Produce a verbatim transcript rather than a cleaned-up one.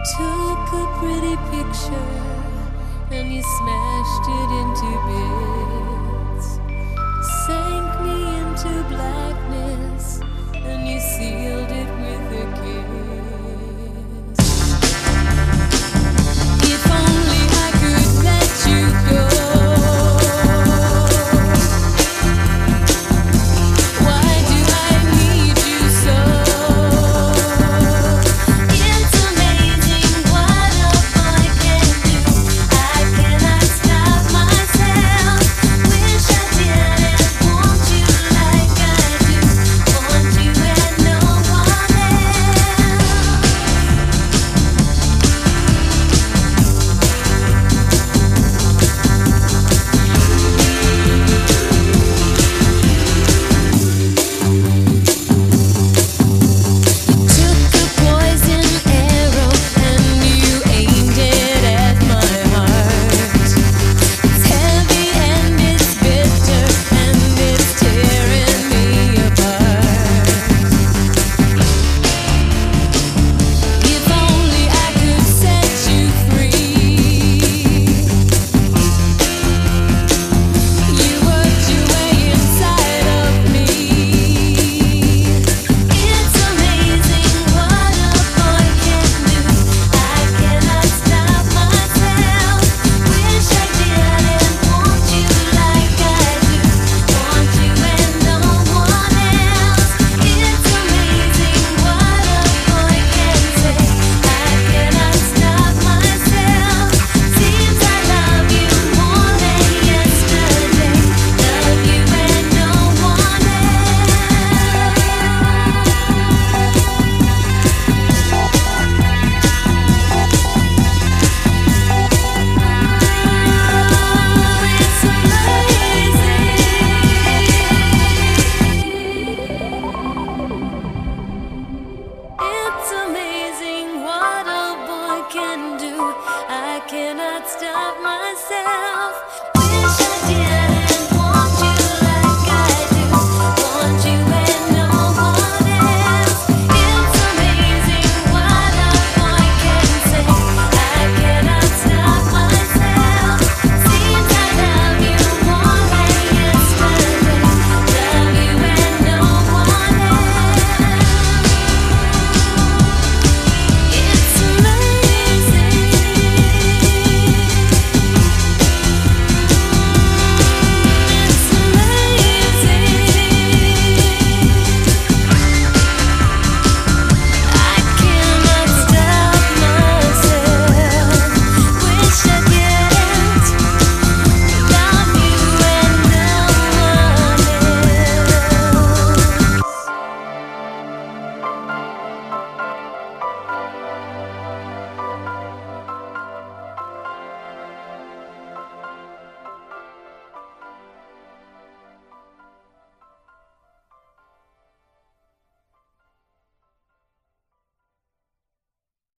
took a pretty picture and you smashed it into bits, sank me into blackness and you sealed it with a kiss. If only I could let you go. Why do I need you so? It's amazing what a boy can do. I cannot stop myself. Wish I didn't want you like I do. Want you and no one else. Took a poison arrow and you aimed it at my heart. It's heavy and it's bitter and it's tearing me apart. If only I could set you free. You worked your way inside of me. It's amazing what a boy can do. I cannot stop myself. Wish I didn't want you like I do. Want you and no one else. It's amazing what a boy can say. I cannot stop myself. Seems I love you more than yesterday. Love you and no one else. It's amazing. It's amazing what a boy can do. I cannot stop myself.